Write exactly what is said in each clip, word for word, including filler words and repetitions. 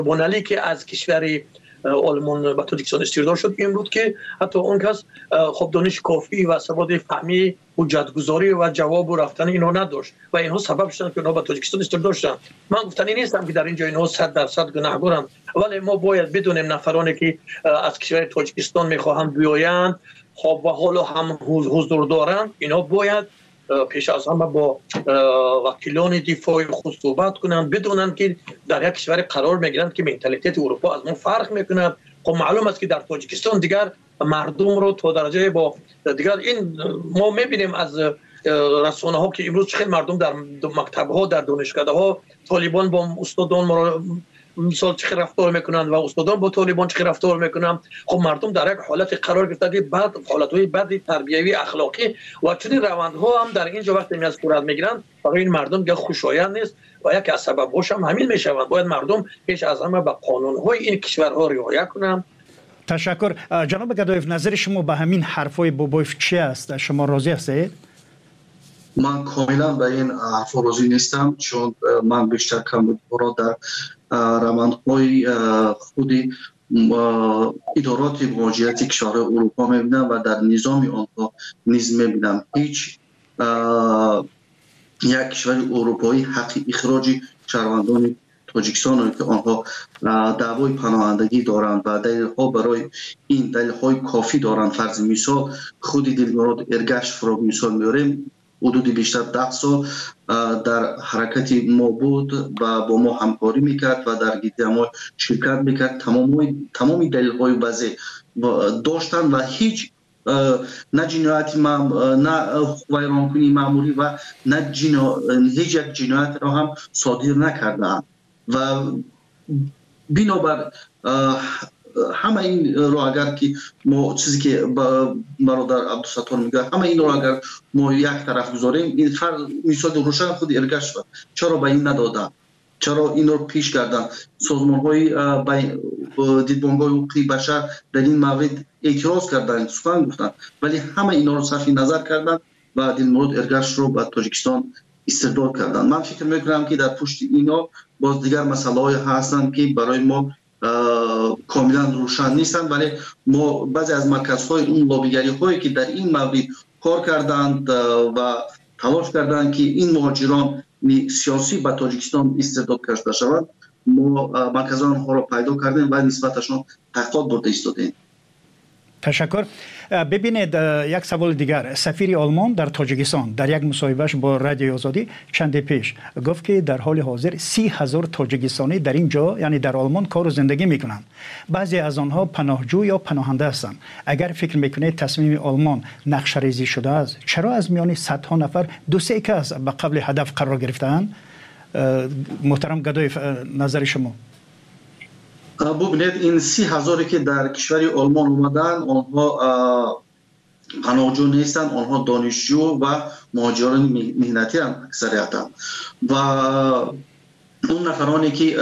بانلی که از کشور آلمان به تاجیکستان استیردار شد این بود که حتی اون کس خب دانش کافی و سواد فهمی حجتگذاری و جواب و رفتن اینها نداشت و اینها سبب شدن که اینها به تاجیکستان استیردار شدن. من گفتنی نیستم که در اینجا اینها صد درصد گناهکارند، ولی ما باید بدونیم نفرانی که از کشور تاجیکستان میخواهند بیایند خب و حالا هم حضور دارند، اینها باید پیش از همه با وکیلان دفاع خود صحبت کنند، بدونند که در یک کشور قرار میگیرند که منتالیته اروپا از ما فرق میکنه. خب معلوم است که در تاجیکستان دیگر مردم رو تا درجه با دیگر این ما میبینیم از رسانه ها که امروز خیلی مردم در مکتب ها در دانشکده ها طالبان با استادان ما مثال چه رفتار میکنند و استادان با طالبان چه رفتار میکنند. خب مردم در یک حالت قرار گرفته که بعد حالت‌های بد تربیوی اخلاقی و چنین روندها هم در اینجا وقتی می از صورت میگیرند برای این مردم که خوشایند نیست و یک از سبب‌هاش هم همین میشوند. باید مردم پیش از همه به قانون‌های این کشورها رعایت کنند. تشکر. جناب گدایف، نظر شما به همین حرفای بابایف چی است؟ شما راضی هستید؟ من کاملا به این حرف راضی نیستم، چون من بیشتر کمبودها در روندهای خودی ادارات مهاجرتی کشورهای اروپا میبینم و در نظام آنها نیز میبینم. هیچ یک کشور اروپایی حق اخراج شهروندان تاجیکستان که آنها دعوای پناهندگی دارند و دلیل‌ها برای این دلیل‌های کافی دارند. فرض مثال خود دلمراد ارگش فرا مثال میاریم، حدود بیشتر ده سال در حرکت ما بود و با ما همکاری میکرد و در گیتی ما شرکت میکرد. تمامی تمامی دلیل‌های واضح داشتند و هیچ نه جنایت نه ویرانکنی معمولی و نه هیچ یک جنایت را هم صادر نکردند و بنابر همه این رو اگر که ما چیزی که برادر عبدالستار میگه همه این رو اگر ما یک طرف گذاریم، این فرق مثال روشن خود ارگش شد. چرا به این ندادن؟ چرا این رو پیش کردن؟ سازمان های دیدبانگاه حقوقی بشر در این مورد اعتراض کردن، سخن گفتن، ولی همه اینا رو صرف نظر کردن و دلمراد ارگش رو به تاجیکستان استرداد کردن. من فکر میکنم که در پشت اینا باز دیگر مسائل هستند که برای ما کاملا روشن نیستند، ولی ما بعضی از مرکزهای اون لابیگری هایی که در این مورد کار کردند و تلاش کردند که این مهاجران سیاسی به تاجیکستان استرداد کرده شوند، ما مرکزان آنها را پیدا کردیم و نسبتشان تحقیقات برده ایستادیم. تشکر. ببینید یک سوال دیگر. سفیر آلمان در تاجیکستان در یک مصاحبهش با رادیو آزادی چند پیش گفت که در حال حاضر سی هزار تاجیکستانی در اینجا یعنی در آلمان کار و زندگی میکنند. بعضی از آنها پناهجو یا پناهنده هستند. اگر فکر میکنید تصمیم آلمان نقشه ریزی شده است، چرا از میان صدها نفر دو سه کس به قبل هدف قرار گرفتند؟ محترم گدایف، نظر شما؟ ببینید این سی هزاری که در کشور آلمان اومدن آنها پناهجو نیستن، آنها دانشجو و مهاجران مهنتی هم اکثریتاً و اون نفرانی که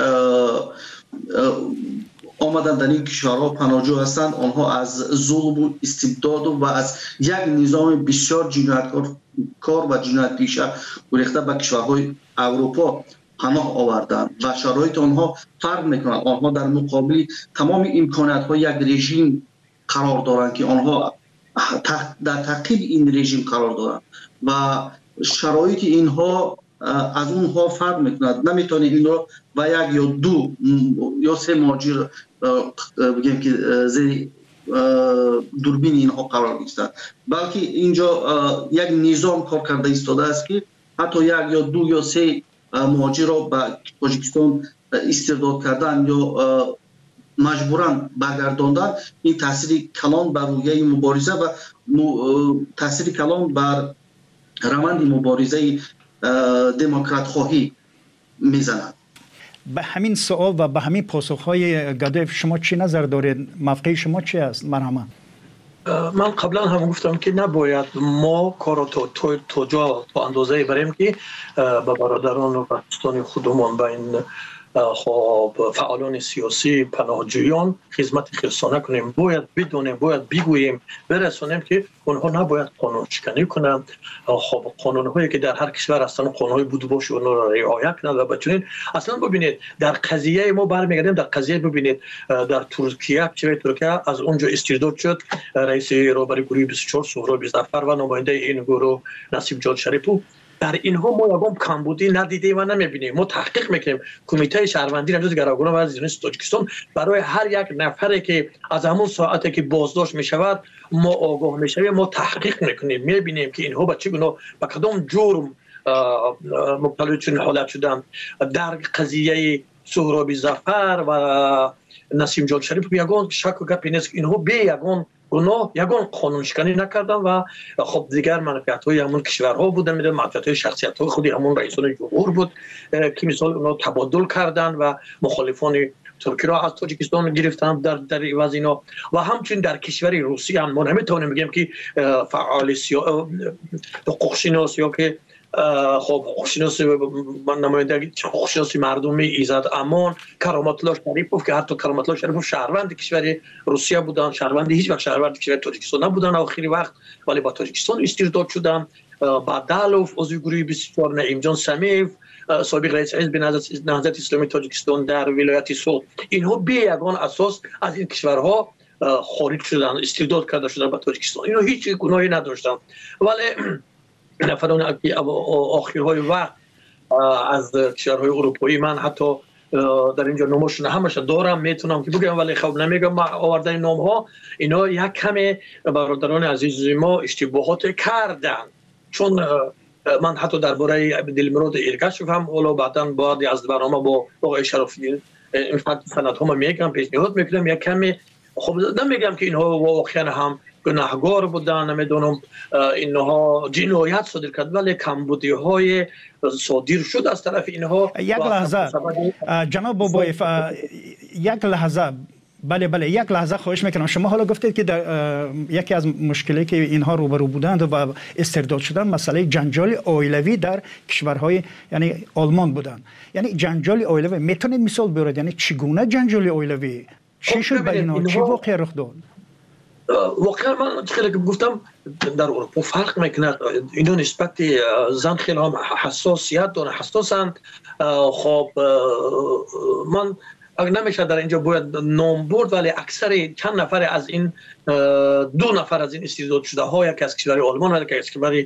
آمدن در این کشورها پناهجو هستند آنها از ظلم و استبداد و از یک نظام بسیار جنایتکار و جنایت پیشه گریخته به کشورهای اروپا پناه آوردند و شرایط آنها فرق میکنند. آنها در مقابل تمام امکانات ها یک رژیم قرار دارند که آنها در تعقیب این رژیم قرار دارند و شرایط اینها از اونها فرق میکند. نمیتونه این رو و یک یا دو یا سه مهاجر بگیم که زیر دوربین اینها قرار گرفتند، بلکه اینجا یک نظام کار کرده ایستاده است که حتی یک یا دو یا سه مهاجر را به تاجیکستان استرداد کردن یا مجبورا برگرداندن، این تاثیر کلان بر رویه مبارزه و تاثیر کلان بر روند مبارزه دموکرات خواهی میزند. به همین سوال و به همین پاسخهای گدایف شما چی نظر دارید؟ موقع شما چی است؟ مرحبا. من قبلا هم گفتم که نباید ما کار تا تا جا تا اندازه بریم که به برادران و پاکستانی خودمان به این خب فعالان سیاسی، پناهجویان خدمت خلصانه کنیم. باید بدونیم، باید بگوییم، برسونیم که اونها نباید قانون شکنی کنند. خب قانون هایی که در هر کشور هستن قانون های بود باشه اونها را رعایت کنند و بتونید. اصلا ببینید در قضیه ما برمیگردیم در قضیه، ببینید در ترکیه چه ترکیه از اونجا استرداد شد رئیس رهبری گروه بیست و چهار سهراب ظفر و نماینده این گروه نصیب جان شریفو، در اینها ما یگام کمبودی ندیدیم و نمیبینیم. ما تحقیق میکنیم. کمیته شهروندی نجات گروگان و از جنس تاجیکستان برای هر یک نفری که از همون ساعتی که بازداشت میشود ما آگاه میشویم، ما تحقیق میکنیم، میبینیم که اینها به چه گناه به کدام جرم مبتلا چون حالت شدن. در قضیه سهراب ظفر و نسیم جان شریف یگان شک و گپی نیست که اینها به یگان گناه یگان قانون شکنی نکردن و خب دیگر منفعت های همون کشورها بودن، میدونم منفعت های شخصیت های خودی همون رئیسان جمهور بود که مثال اونا تبادل کردن و مخالفان ترکی را از تاجیکستان گرفتن در در عوض اینا. و همچنین در کشور روسیه هم ما نمیتونیم بگیم که فعال سیا حقوق شناس یا که خب حقوقشناسی من نماینده حقوقشناسی مردمی ایزد امان کرامت الله شریفوف که حتی کرامت الله شریفوف شهروند کشور روسیه بودن، شهروند هیچ وقت شهروند کشور تاجیکستان نبودن آخری وقت، ولی با تاجیکستان استرداد شدن. بعدالوف عضو گروه بیست و چهار، نعیم جان سمیف سابق رئیس حزب نهضت اسلامی تاجیکستان در ولایت سوغد، اینها به یگان اساس از این کشورها خارج شدن، استرداد کرده شدن به تاجیکستان. اینها هیچ گناهی نداشتن، ولی نفران که آخرهای وقت از کشورهای اروپایی، من حتی در اینجا نامشون همش دارم میتونم که بگم ولی خب نمیگم آوردن نام ها، اینا یک کمی برادران عزیز ما اشتباهات کردن. چون من حتی درباره دلمراد ایرگاشف هم اولا بعداً بعد از برنامه با آقای شرافی این سندها ما میگم پیشنهاد میکنم یک کمی، خب نمیگم که اینها واقعا هم گناهگار بودن، نمیدونم اینها جنایت صادر کرد، ولی کمبودی های صادر شد از طرف اینها. یک لحظه جناب بابایف، یک لحظه بله بله یک لحظه خواهش میکنم. شما حالا گفتید که در یکی از مشکلی که اینها روبرو بودند و استرداد شدن مسئله جنجال عائلوی در کشورهای یعنی آلمان بودند. یعنی جنجال عائلوی میتونید مثال بیارید؟ یعنی چگونه جنجال عائلوی چی شد به اینها؟ چه واقعی رخ داد؟ واقعا من خیلی گفتم در اروپا فرق میکنه. اینا نسبت زن خیلی هم حساسیت دارن، حساسند. خب من نمیشه در اینجا باید نام برد، ولی اکثر چند نفر از این دو نفر از این استرداد شده ها، یکی از کشور آلمان و یکی از کشور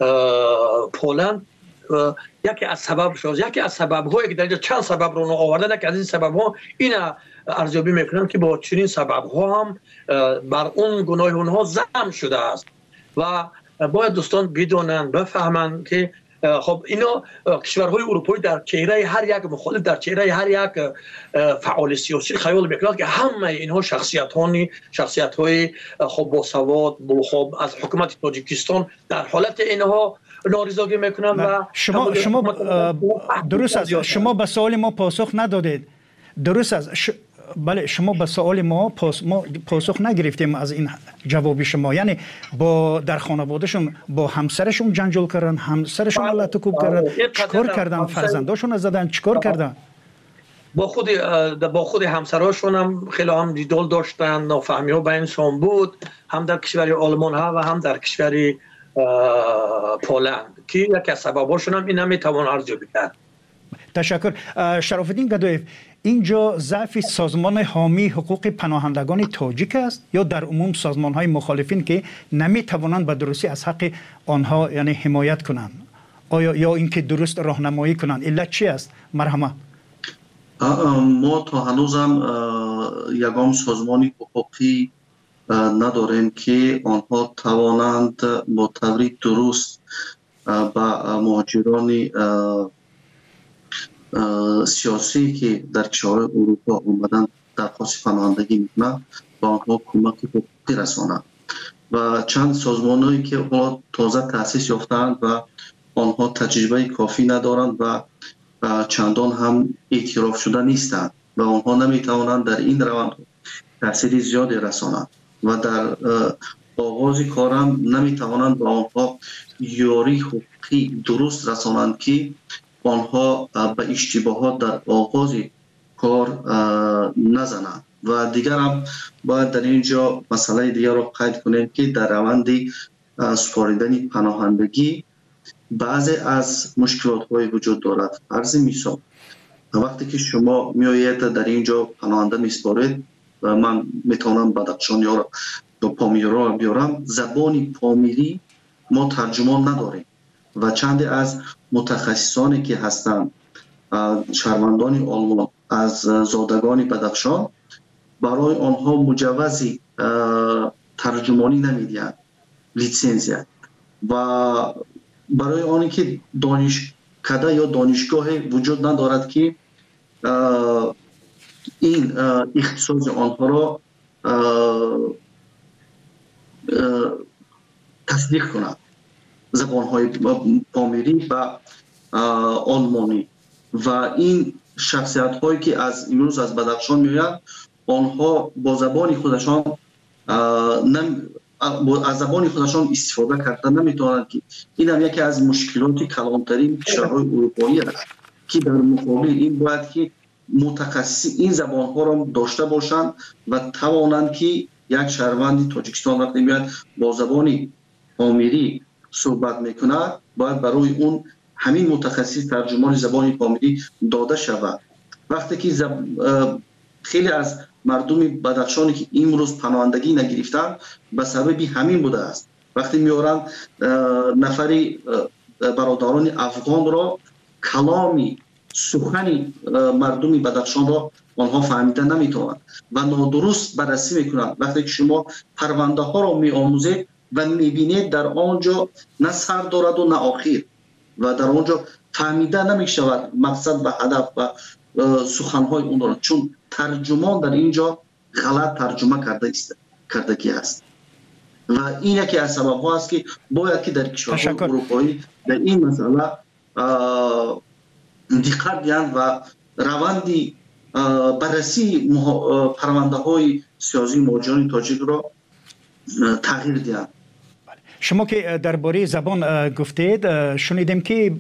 پولند، یکی از سبب شد یکی از سبب هایی که در اینجا چند سبب رو آوردن، یکی از این سبب ها این ارزیابی میکنم که با چنین سبب ها هم بر اون گناه اونها ضم شده است و باید دوستان بدونن بفهمن که خب اینا کشورهای اروپایی در چهره هر یک مخالف، در چهره هر یک فعال سیاسی خیال میکنند که همه اینها شخصیت‌های شخصیت‌های خب با سواد خب از حکومت تاجیکستان در حالت اینها نارضایتی میکنن. و شما شما درست است، شما به سوال ما پاسخ ندادید. درست است. ش... بله شما به سوال ما پاس... ما پاسخ نگرفتیم از این جواب شما. یعنی با در خانوادهشون با همسرشون جنجال کردن، همسرشون علت کوب کردن، چیکار کردن؟ فرزنداشون زدن، چیکار کردن؟ با خود با خود همسراشون هم خیلی هم جدال داشتن، نافهمی ها بینشون بود، هم در کشور آلمان ها و هم در کشور پولند که یکی از سبباشون هم این نمیتوان ارزیابی کرد. تشکر. شرف الدین گدایف، اینجا ضعف سازمان حامی حقوق پناهندگان تاجیک است یا در عموم سازمان های مخالفین که نمی توانند به درستی از حق آنها یعنی حمایت کنند؟ آیا یا اینکه درست راهنمایی کنند؟ علت چی است؟ مرحمت. ما تا هنوزم یگام سازمانی حقوقی نداریم که آنها توانند با طور درست با مهاجران سیاسی که در کشورهای اروپا اومدن درخواست پناهندگی میکنند با آنها کمک حقوقی رسانند و چند سازمانهایی که تازه تأسیس یافتند و آنها تجربه کافی ندارند و چندان هم اعتراف شده نیستند و آنها نمیتوانند در این روند تأثیر زیادی رسانند و در آغاز کارم نمیتوانند به آنها یاری حقوقی درست رسانند که آنها به اشتباهات در آغاز کار نزنند. و دیگر هم باید در اینجا مسئله دیگر رو قید کنیم که در روند سپاریدن پناهندگی بعضی از مشکلات های وجود دارد. عرض مثال، وقتی که شما میآیید در اینجا پناهنده میسپارید و من میتونم بدخشان یا پامیری را بیارم، زبان پامیری ما ترجمان نداریم و چند از متخصصانی که هستند شهروندان آلمان از زادگان بدخشان برای آنها مجوز ترجمانی نمیدهند، لیسانس. و برای آنی که دانشکده یا دانشگاه وجود ندارد که این اختصاص آنها را تصدیق کند، زبانهای پامیری و آلمانی. و این شخصیت هایی که از امروز از بدخشان میآیند آنها با زبان خودشان نم از زبان خودشان استفاده کردن نمیتونند که این هم یکی از مشکلات کلانترین کشورهای اروپایی است که در مقابل این باید که متخصص این زبان ها را داشته باشند و توانند که یک شهروند تاجیکستان وقتی میاد با زبان پامیری صحبت میکنه باید برای اون همین متخصص ترجمان زبان پامیری داده شود. وقتی که زب... خیلی از مردم بدخشانی که امروز پناهندگی نگرفتند به سبب همین بوده است. وقتی میارن نفری برادران افغان را کلامی سخنی مردم بدخشان را آنها فهمیده نمیتوانند و نادرست بررسی میکنند. وقتی که شما پرونده ها را میآموزید و میبینید در آنجا نه سر دارد و نه آخر و در آنجا فهمیده نمیشود مقصد و هدف و سخنهای اون را، چون ترجمان در اینجا غلط ترجمه کرده است کردگی است و این یکی از سبب ها است که باید که در کشورهای اروپایی در این مسئله دقت دهند و روندی بررسی پرونده های سیاسی مهاجران تاجیک را تغییر دهند. شما که درباره زبان گفتید، شنیدیم که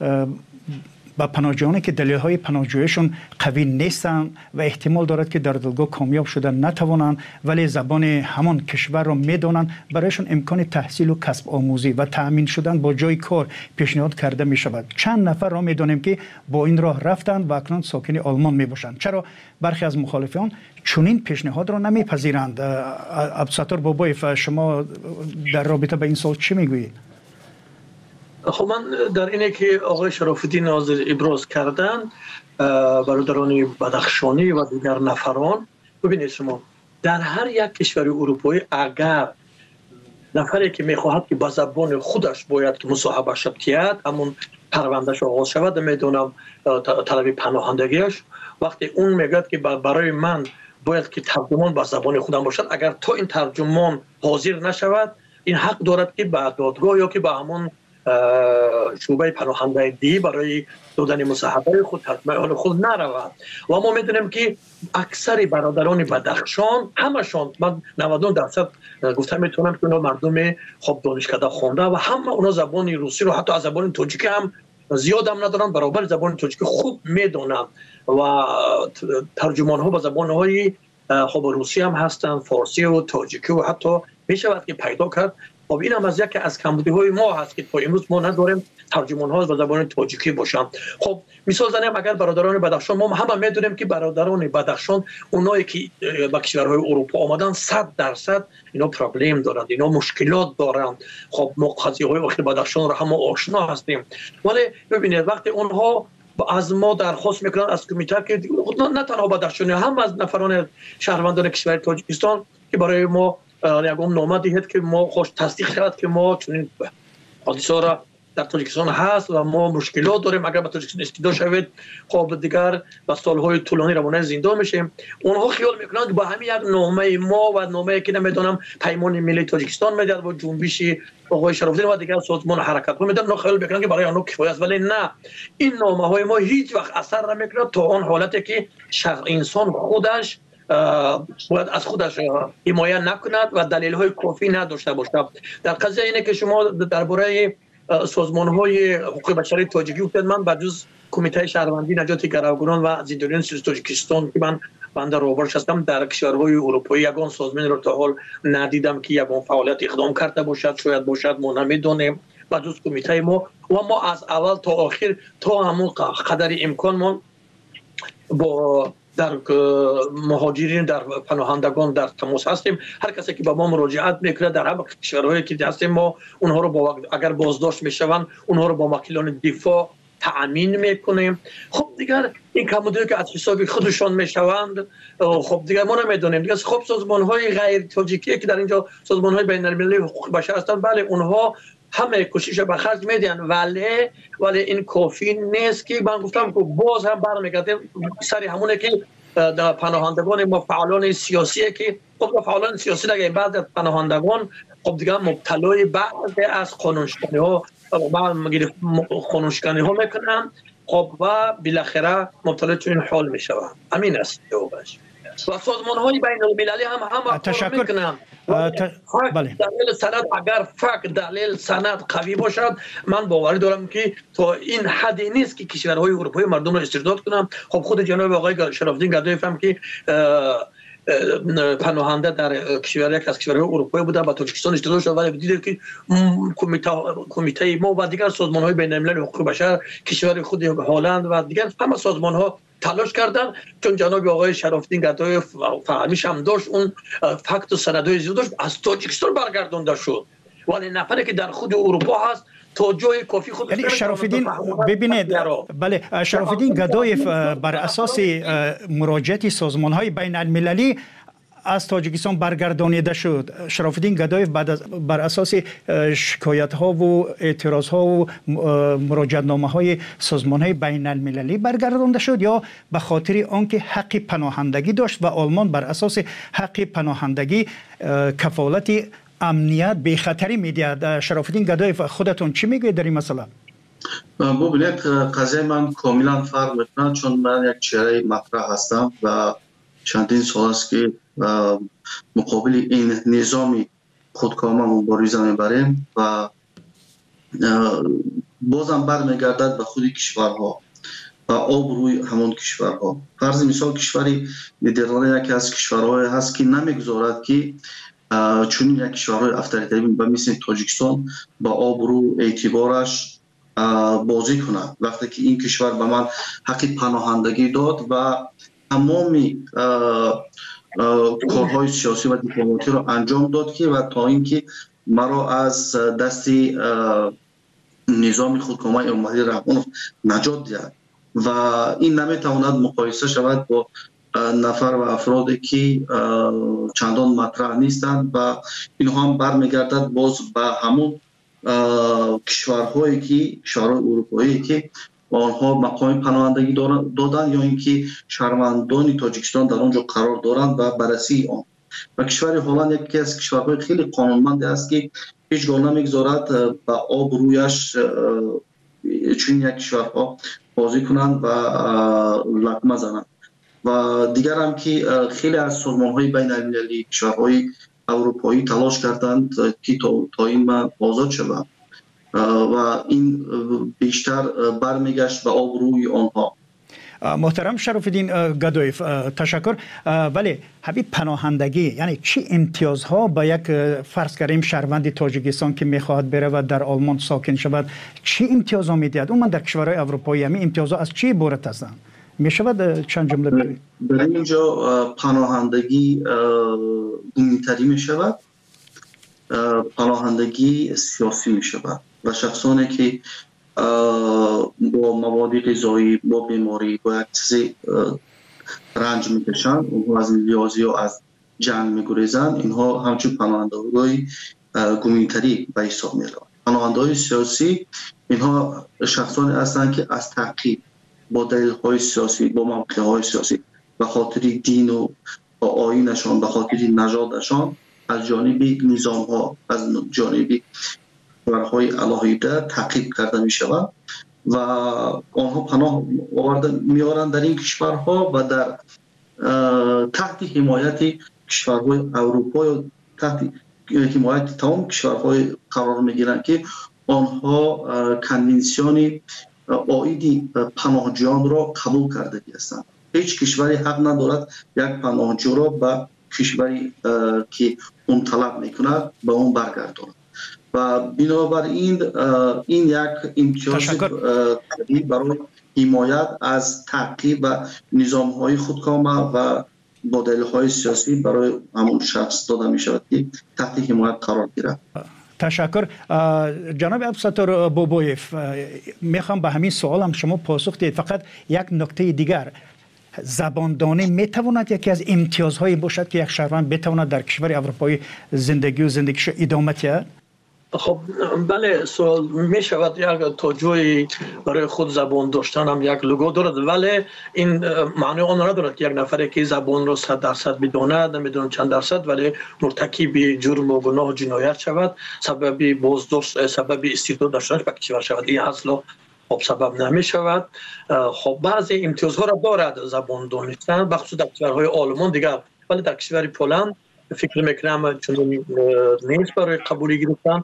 با پناهجویانی که دلیل‌های پناهجوییشون قوی نیستن و احتمال دارد که در دادگاه کامیاب شدن نتوانند ولی زبان همان کشور را میدانند، برایشون امکان تحصیل و کسب آموزی و تأمین شدن با جای کار پیشنهاد کرده می شود. چند نفر را میدانیم که با این راه رفتند و اکنون ساکن آلمان می باشند. چرا برخی از مخالفان چنین پیشنهاد را نمیپذیرند؟ عبدالستار بابایف، شما در رابطه با این سوال چی میگویید؟ خب من در اینه که آقای شرف الدین ناظر ابراز کردن برادران بدخشانی و دیگر نفران، ببینید شما در هر یک کشور اروپایی اگر نفری که میخواهد که با زبان خودش باید که مصاحبه شد کرد، همون پروندهش آغاز شود، میدونم طلب پناهندگیش، وقتی اون میگه که برای من باید که ترجمان با زبان خودم باشد، اگر تا این ترجمان حاضر نشود این حق دارد که به دادگاه یا که به همون شعبه پناهندگی برای دادن مصاحبه خود ترجمان خود نرود. و ما میدونیم که اکثر برادران بدخشان همشون، من نود و نه درصد گفتم میتونم که اونا مردم خب دانشکده خوانده و همه اونا زبان روسی رو حتی از زبان تاجیکی هم زیاد هم ندارن، برابر زبان تاجیکی خوب میدونن و ترجمان ها با زبان های خب روسی هم هستن، فارسی و تاجیکی و حتی میشود که پیدا کرد. خب این هم از یکی از کمبودی های ما هست که تا امروز ما نداریم ترجمان ها با زبان تاجیکی باشن. خب مثال زنیم اگر برادران بدخشان، ما همه میدونیم که برادران بدخشان اونایی که به کشورهای اروپا آمدن صد درصد اینا پرابلم دارند، اینا مشکلات دارند. خب ما قضیه های اخیر بدخشان را هم آشنا هستیم، ولی ببینید وقتی اونها از ما درخواست میکنن از کمیته که نه تنها بدخشانی هم از نفران شهروندان کشور تاجیکستان که برای ما یکم نامه دهید که ما خوش تصدیق شود که ما چنین حادثه را در تاجیکستان هست و ما مشکلات داریم، اگر به تاجیکستان استیدا شوید خب دیگر با سالهای طولانی روانه زندان میشیم. اونها خیال میکنند که با همین یک نامه ما و نامه که نمیدونم پیمان ملی تاجیکستان میداد و جنبش آقای شرف الدین و دیگر سازمان حرکت ها میدن، خیال میکنند که برای آنها کفایت است، ولی نه، این نامه های ما هیچ وقت اثر نمیکنه تا آن حالتی که شخص انسان خودش باید از خودش حمایت نکند و دلیل های کافی نداشته باشد. در قضیه اینه که شما درباره سازمان‌های حقوق بشری تاجیکی افتاد. من به جز کمیته شهروندی نجات گروگانان و زندانیان سیاسی تاجیکستان که من بنده راهبرش هستم، در کشورهای اروپایی یگان سازمان را تا حال ندیدم که یگان فعالیت اقدام کرده باشد. شاید باشد، ما نمیدونیم. به جز کمیته ما و ما از اول تا آخر تا همون قدر امکان ما با در مهاجرین، در پناهندگان در تماس هستیم. هر کسی که با ما مراجعت میکنه در همه کشورهایی که هستیم، ما اونها رو با اگر بازداشت میشوند اونها رو با وکیلان دفاع تأمین میکنیم. خب دیگر این کمبودی که از حساب خودشان میشوند، خب دیگر ما نمیدونیم دیگر. خب سازمان های غیر تاجیکی که در اینجا سازمان های بین المللی حقوق بشر هستند، بله اونها همه کوشش به خرج میدن، ولی ولی این کافی نیست. که من گفتم که باز هم برمیگردیم سری همونه که در پناهندگان ما فعالان سیاسی که خب فعالان سیاسی دیگه بعد از پناهندگان خب دیگه مبتلای بعضی از قانونشکنی ها قانونشکنی ها میکنن، خب و بالاخره مبتلا چون این حال میشوند. همین است جوابش. و سازمان های بین المللی هم هم تشکر میکنن. بله. دلیل سند اگر فقط دلیل سند قوی باشد، من باوری دارم که تا این حدی نیست که کشورهای اروپایی مردم را استرداد کنن. خب خود جناب آقای شراف‌الدین گدایف هم که پناهنده در کشور یک از کشورهای اروپایی بودن و تاجیکستان استرداد شد، ولی دیدید که کمیته کمیته ما و دیگر سازمان‌های بین‌المللی حقوق بشر، کشور خود هلند و دیگر همه سازمان‌ها تلاش کردن. چون جناب آقای شراف‌الدین گدایف فهمیش هم داشت، اون فکت و سندهای زیاد داشت، از تاجیکستان برگردانده شد. ولی نفری که در خود اروپا هست تا جای کافی خود یعنی شراف‌الدین ببینید، بله شراف‌الدین گدایف بر اساس مراجعت سازمان‌های بین المللی از تاجیکستان برگردانیده شد. شراف‌الدین گدایف بعد از بر اساس شکایت‌ها و اعتراض‌ها و مراجعتنامه‌های سازمان‌های بین المللی برگردانده شد، یا به خاطر آنکه حق پناهندگی داشت و آلمان بر اساس حق پناهندگی کفالت امنیت به خطری میدهد؟ شراف‌الدین گدایف خودتون چی میگوید در این مسئله؟ ببینید قضیه من کاملا فرق میکنه، چون من یک چهره مطرح هستم و چندین سال است که مقابل این نظام خودکامه مبارزه میبریم و بازم برمیگردد به خود کشورها و آبروی همون کشورها. فرض مثال کشوری ندرلند یکی از کشورهای هست که نمیگذارد که چون یک کشورهای افریقایی به مثل تاجیکستان با آبرو اعتبارش بازی کنه. وقتی که این کشور به من حق پناهندگی داد و تمامی کارهای سیاسی و دیپلماتی را انجام داد که و تا اینکه مرا از دست نظام خودکامه امامزاده رحمانوف نجات داد و این نمیتواند مقایسه شود با نفر و افرادی که چندان مطرح نیستند و اینها هم برمیگردد باز به همون کشورهایی که کشورهای اروپایی که آنها مقام پناهندگی دادن یا اینکه شهروندان تاجیکستان در آنجا قرار دارند و بررسی آن. و کشور هلند یکی از کشورهای خیلی قانونمند است که هیچگاه نمیگذارد به آبرویش چون یک کشورها بازی کنند و لطمه زنند. و دیگر هم که خیلی از سازمان‌های بین المللی کشورهای اروپایی تلاش کردند که تا این من آزاد شوم و این بیشتر برمیگشت به آبروی آنها. محترم شراف‌الدین گدایف تشکر. ولی همین پناهندگی یعنی چی امتیازها با یک فرض کنیم شهروند تاجیکستان که میخواهد بره و در آلمان ساکن شود چی امتیازها میدهد؟ اون من در کشورهای اروپایی همین امتیازها از چی عبارت هستند؟ میشود چند جمله بگویید؟ در اینجا پناهندگی گونی‌تری میشود، پناهندگی سیاسی میشود و شخصانی که با مواد غذایی، با بیماری، با یک چیزی رنج میکشند، اونها از ریاضی و از جنگ میگریزند، اینها همچون پناهنده‌های گونی‌تری به حساب میروند. پناهنده‌های سیاسی اینها شخصانی هستند که از تعقیب با دلیل‌های سیاسی، با موقع‌های سیاسی به خاطر دین و آیینشان، به خاطر نژادشان از جانب نظام‌ها، از جانب کشورهای علاهیده تعقیب کرده می‌شوند و آنها پناه آورده می‌آورند در این کشورها و در تحت حمایت کشورهای اروپا یا تحت حمایت تمام کشورهای قرار می‌گیرند که آنها کنوانسیون عاید پناهجویان را قبول کرده هستند. هیچ کشوری حق ندارد یک پناهجو را به کشوری که اون طلب میکند به اون برگرداند و بنابراین این یک امتیاز برای حمایت از تعقیب و نظام‌های خودکامه و مدل‌های سیاسی برای همون شخص داده می‌شود که تحت حمایت قرار گیرد. تشکر. جناب عبدالستار بوبویف، میخوام به همین سوال هم شما پاسخ دهید. فقط یک نکته دیگر، زباندانی میتواند یکی از امتیازهایی باشد که یک شهروند بتواند در کشور اروپایی زندگی و زندگیش ادامه دهد؟ خب بله، سوال می شود یک توجهی برای خود زبان داشتن هم یک لگو دارد، ولی این معنی آن ندارد که یک نفری که زبان را صد درصد بداند، نمیدونم چند درصد، ولی مرتکب جرم و گناه و جنایت شود، سبب بازداشت، سبب استعداد داشتنش به کشور شود. این اصلا خب سبب نمی شود. خب بعضی امتیازها را دارد زبان دانستن، بخصوص در کشورهای آلمان دیگر، ولی در کشور پولند فکر میکنم چون نیست برای قبولی گرفتن.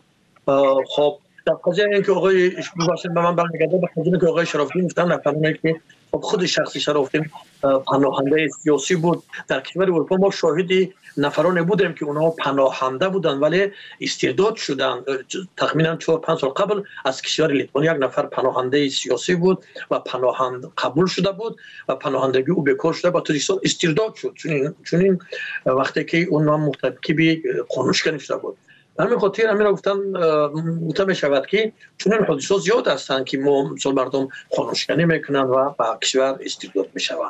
خب در قضیه اینکه آقای باشن به من برمیگرده به قضیه که آقای شرافدین گفتن، نفرمونه که خود شخصی شرافدین پناهنده سیاسی بود در کشور اروپا. ما شاهدی نفرانی بودیم که اونها پناهنده بودن ولی استرداد شدن. تقریبا چهار پنج سال قبل از کشور لیتوان یک نفر پناهنده سیاسی بود و پناهند قبول شده بود و پناهندگی او بکار شده با تاجیکستان استرداد شد، چون چون وقتی که اونها مرتکب قانونشکنی شده بود. همین خاطر همین را گفتن گفته می شود که چون این حادثات زیاد هستند که ما مثلا مردم قانونشکنی میکنن و به کشور استرداد می شوند.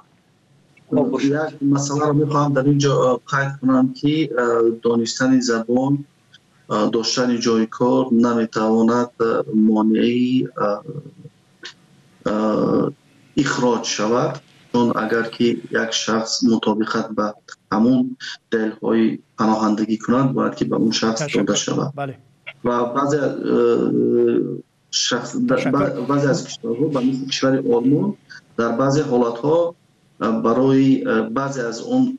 یک مسئله را میخواهم در اینجا قید کنم که دانستن زبان، داشتن جای کار نمیتواند مانعی اخراج شود، چون اگر که یک شخص مطابقت به همون دلهای پناهندگی کند باید که به اون شخص داده شود. بله. و بعضی شخص بعضی از کشورها به مثل کشور آلمان در بعضی حالتها برای بعضی از اون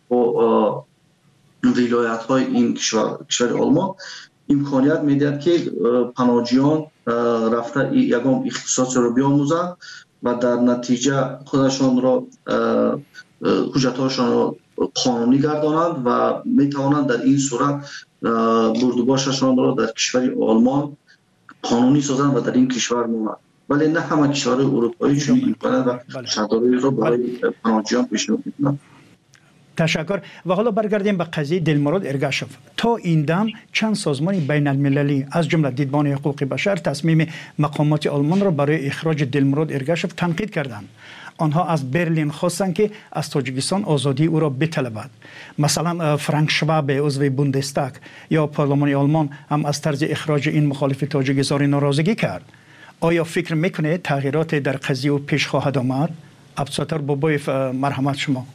ولایت های این کشور کشور آلمان امکانیت میدهد که پناهجویان رفته یگام اختصاص را بیاموزند و در نتیجه خودشان را حجت‌هاشان را قانونی گردانند و میتوانند در این صورت بردوباششان را در کشور آلمان قانونی سازند و در این کشور مانند. ولی نه همه کشورهای اروپایی چنین امکانات و شرایطی را برای پناهجویان پیشنهاد می‌کنند. تشکر. و حالا برگردیم به قضیه دلمراد ارگاشف. تا این دم چند سازمان بین المللی از جمله دیدبان حقوق بشر تصمیم مقامات آلمان را برای اخراج دلمراد ارگاشف تنقید کردند. آنها از برلین خواستند که از تاجیکستان آزادی او را بطلبد. مثلا فرانک شواب عضو بوندستاگ یا پارلمان آلمان هم از طرز اخراج این مخالف تاجیکستان ناراضگی کرد. آیا فکر میکنه تغییرات در قضیه او پیش خواهد آمد؟ عبدالستار بوبویف، مرحمت شما.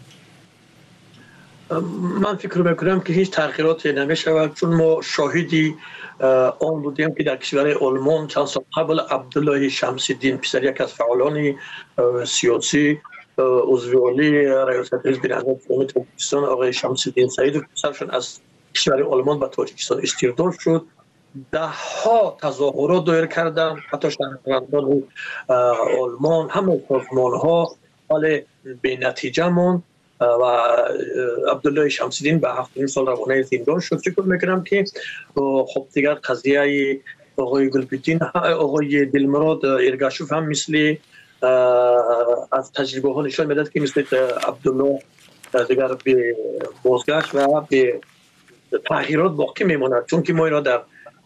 من فکر میکنم که هیچ تغییراتی نمیشود، چون ما شاهدی آن بودیم که در کشور آلمان چند سال قبل عبدالله شمس‌الدین، پسر یک از فعالان سیاسی عضو عالی ریاست حزب نهضت اسلامی تاجیکستان، آقای شمس‌الدین سعید، پسرشون از کشور آلمان به تاجیکستان استرداد شد. ده ها تظاهرات دایر کردن، حتی شهروندان آلمان، همه سازمان ها، ولی به نتیجه ماند و عبدالله شمس‌الدین به هفتمین سال روانه زندان شد. فکر میکنم که خب دیگر قضیه آقای گلبدین، آقای دلمراد ارگاشف هم مثل از تجربه ها نشان میدهد که مثل عبدالله دیگر به بازگشت و به تغییرات باقی میماند، چون که ما اینا در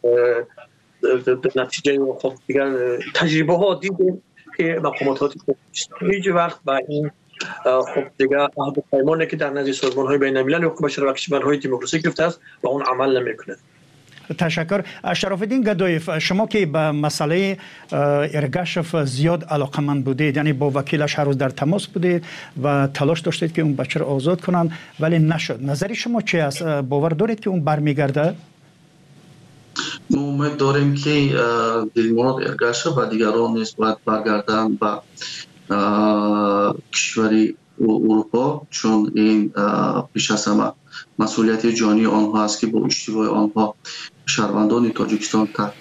نتیجه خب دیگر تجربه ها دیدیم که مقامات هیچ وقت با این خب دیگه عهد و پیمانی که در نزد سازمان‌های بین‌المللی حقوق بشر و کشورهای دموکراسی گرفته است و اون عمل نمی‌کنه. تشکر. شراف‌الدین گدایف، شما که به مسئله ارگاشف زیاد علاقه‌مند بودید، یعنی با وکیلش هر روز در تماس بودید و تلاش داشتید که اون بچه را آزاد کنند ولی نشد. نظر شما چی است؟ باور دارید که اون برمیگرده؟ ما امید داریم که دلمراد ارگاشف و دیگران نیز باید برگردند به کشوری اروپا، چون این پیش از همه مسئولیت جانی آنها است که با اشتباه آنها شهروندان تاجیکستان تحت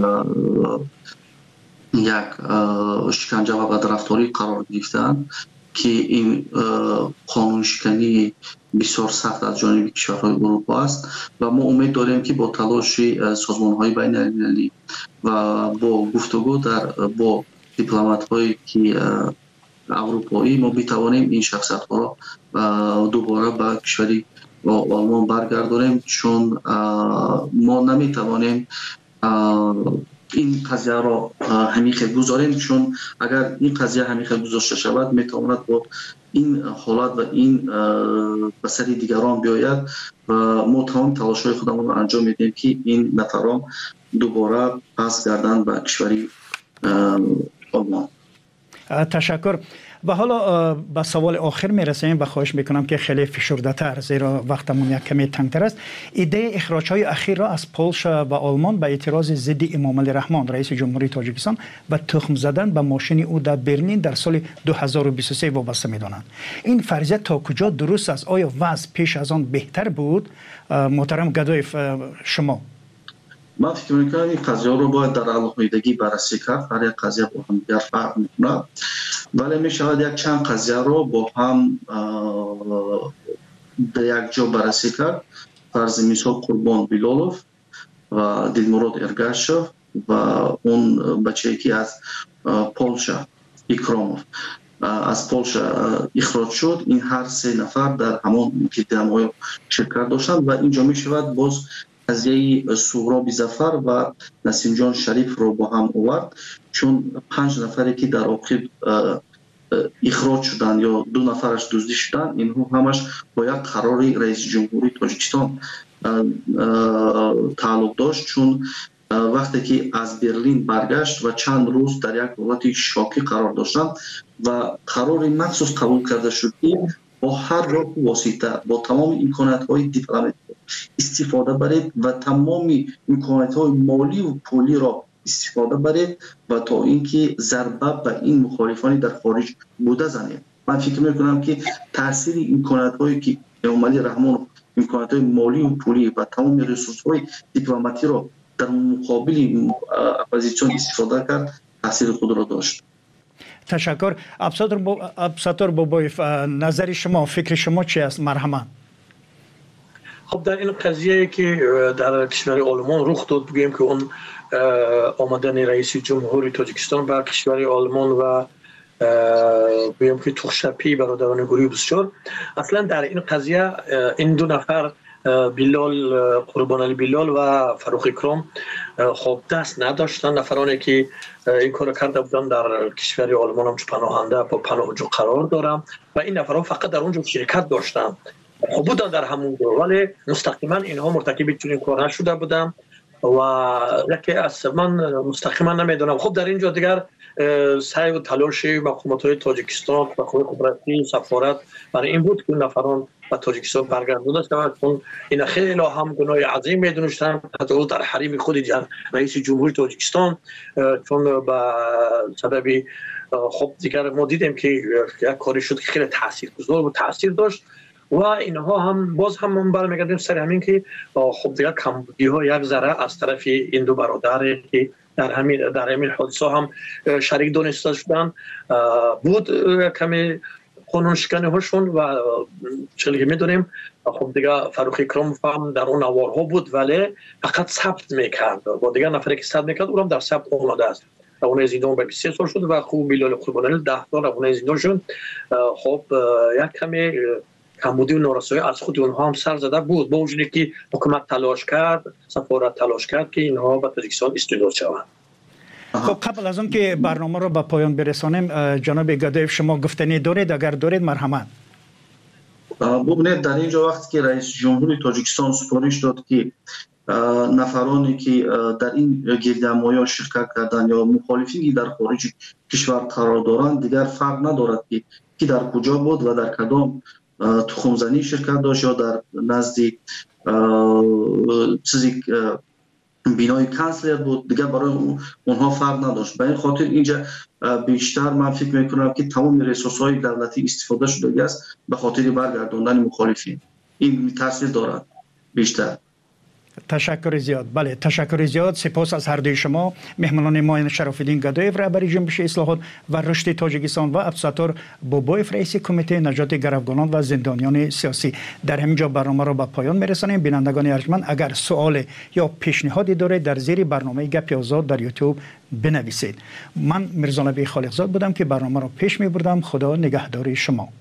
یک شکنجه و بدرفتاری قرار گرفتند که این قانون شکنی بسیار سخت از جانب کشورهای اروپا است و ما امید داریم که با تلاش سازمان‌های بین‌المللی و با گفتگو در با دیپلمات‌هایی که اروپایی ما بتوانیم این شخصیت‌ها را دوباره به کشوری آلمان برگردانیم، چون ما نمیتوانیم این قضیه را همیشه گذاریم، چون اگر این قضیه همیشه گذاشته شود میتواند با این حالت و این به سر دیگران بیاید و ما تمام تلاش‌های خودمون را انجام میدیم که این نفران دوباره پس گردند به کشوری آلمان. تشکر. و حالا به سوال آخر میرسیم و خواهش میکنم که خیلی فشرده تر، زیرا وقتمون یک کمی تنگتر است. ایده اخراج های اخیر را از پولشا و آلمان به اعتراض ضد امام علی رحمان رئیس جمهوری تاجیکستان و تخم زدن به ماشین او در برلین در سال دو هزار و بیست و سه وابسته میدانند. این فرضیه تا کجا درست است؟ آیا وضع پیش از آن بهتر بود؟ محترم گدایف، شما. من فکر میکنم این قضیه رو باید در علاقیدگی بررسی کرد. هر یک قضیه با هم دیگر فرق میکنه، ولی می شود یک چند قضیه رو با هم در یک جا بررسی کرد. فرض مثال قربان بیلالوف و دلمراد ارگاشوف و اون بچه‌ای که از پولشا اکراموف از پولشا اخراج شد، این هر سه نفر در همان قدم‌های شرکت داشتند و اینجا می شود باز قضیه سهراب ظفر و نسیم جان شریف رو با هم آورد، چون پنج نفری که در آخر اخراج شدن یا دو نفرش دزدی شدن، اینها همش با یک قرار رئیس جمهوری تاجیکستان تعلق داشت، چون وقتی که از برلین برگشت و چند روز در یک حالت شاکی قرار داشتند و قرار مخصوص قبول کرده شد که با هر راه واسطه با تمام امکانات‌های دیپلماتیک استفاده برید و تمام امکانات‌های مالی و پولی را استفاده برید و تا اینکه ضربه به این مخالفانی در خارج بوده زنید. من فکر می‌کنم که تاثیر امکانات‌هایی که امام علی رحمان امکانات‌های مالی و پولی و تمام ریسورس‌های دیپلماتی را در مقابل اپوزیسیون استفاده کرد، تاثیر خود را داشت. تشکر. ابسطور بابایف، نظر شما، فکر شما چی است؟ مرحمت. خب در این قضیه که در کشور آلمان رخ داد، بگیم که اون آمدن رئیس جمهوری تاجیکستان به کشور آلمان و بگیم که توخشپی برادران گروهی بسیار، اصلا در این قضیه این دو نفر بیلال قربان علی بیلال و فاروق اکرام خب دست نداشتن، نفرانی که این کار کرده بودن در کشور آلمان هم پناهنده با پناهجو قرار دارم و این نفران فقط در اونجا شرکت داشتن، خب بودن در همون دور، ولی مستقیما اینها مرتکب چنین کار نشده بودن و یکی از من مستقیما نمیدونم. خب در اینجا دیگر سعی و تلاش حکومت‌های تاجیکستان و خبرتی سفارت برای این بود که نفران و تاجیکستان برگردانده شود، چون این خیلی هم گناه عظیم میدونستن، حتی در حریم خود رئیس جمهوری تاجیکستان، چون به سبب خب دیگر ما دیدیم که یک کاری شد که خیلی تاثیرگذار و تاثیر داشت و اینها هم باز هم من برمیگردیم سر همین که خب دیگر کمبودی ها یک ذره از طرف این دو برادر که در همین در همین حادثه هم شریک دانسته شدن بود، کمی قانون شکنی هاشون و چلی میدونیم. خب دیگه فاروق اکرام هم در اون نوارها بود ولی فقط ثبت میکرد، با دیگر نفری که ثبت میکرد اونم در ثبت اومده است. اون زندان به بیست و سه سال شد و خوب بیلال قربانی ده سال اون زندان شد. خب یک کمی کمبودی و نارسایی از خود اونها هم سر زده بود، با وجودی که حکومت تلاش کرد، سفارت تلاش کرد که اینها به تاجیکستان استعداد شوند. خب قبل از اون که برنامه رو به پایان برسانیم، جناب گدایف شما گفتنی دارید؟ اگر دارید مرحمت. ببینید در اینجا وقتی که رئیس جمهوری تاجیکستان سفارش داد که نفرانی که در این گردهمایی شرکت کردن یا مخالفین در خارج کشور قرار دارند دیگر فرق ندارد که کی در کجا بود و در کدام تخمزنی شرکت داشت یا در نزد چیزی بینای کانسلر بود، دیگه برای اونها فرق نداشت. به این خاطر اینجا بیشتر من فکر میکنم که تمام ریسورس های دولتی استفاده شده است به خاطر برگرداندن مخالفین. این تاثیر دارد بیشتر. تشکر زیاد. بله تشکر زیاد. سپاس از هر دوی شما. مهمانان ما شراف‌الدین گدایف رهبر جنبش اصلاحات و رشد تاجیکستان و عبدالستار بوبایف رئیس کمیته نجات گروگانان و زندانیان سیاسی. در همینجا برنامه را به پایان میرسانیم. بینندگان ارجمند اگر سوال یا پیشنهادی دارید در زیر برنامه گپ آزاد در یوتیوب بنویسید. من میرزا نبی خالقزاد بودم که برنامه را پیش میبردم. خدا نگهدار شما.